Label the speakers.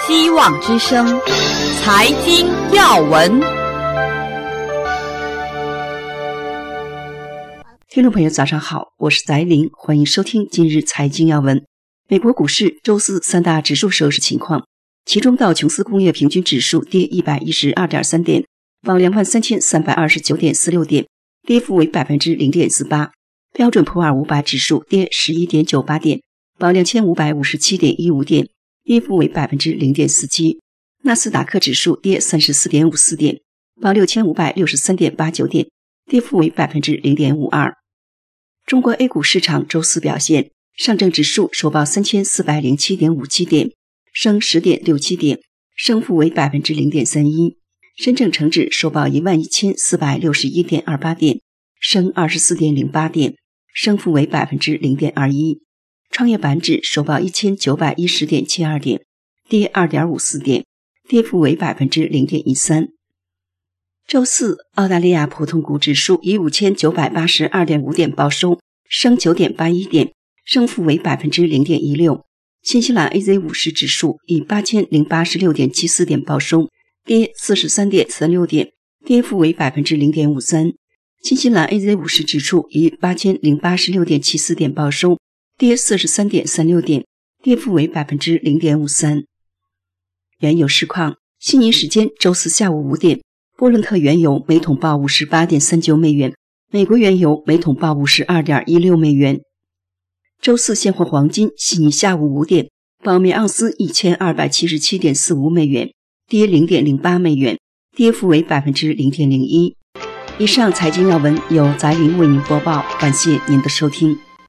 Speaker 1: 希望之声财经要闻。
Speaker 2: 听众朋友早上好，我是翟玲，欢迎收听今日财经要闻。美国股市周四三大指数收市情况，其中道琼斯工业平均指数跌 112.3 点，报 23,329.46 点，跌幅为 0.48%。标准普尔500指数跌 11.98 点，报 2,557.15 点，跌幅为 0.47%。纳斯达克指数跌 34.54 点，报 6,563.89 点，跌幅为 0.52%。中国 A 股市场周四表现，上证指数收报 3,407.57 点，升 10.67 点，升幅为 0.31%。深证成指收报 11,461.28 点，升 24.08 点，升幅为 0.21%。创业板指收报 1,910.72 点，跌 2.54 点，跌幅为 0.13%。周四，澳大利亚普通股指数以 5,982.5 点报收，升 9.81 点，升幅为 0.16%。新西兰 AZ50 指数以 8,086.74 点报收，跌 43.36 点，跌幅为 0.53%。新西兰 AZ50 指数以 8,086.74 点报收，跌 43.36 点，跌幅为 0.53%。原油市况，悉尼时间周四下午5点，波伦特原油每桶报 58.39 美元，美国原油每桶报 52.16 美元。周四现货黄金，悉尼下午5点，报每盎司 1277.45 美元，跌 0.08 美元，跌幅为 0.01%。以上财经要闻由翟玲为您播报，感谢您的收听。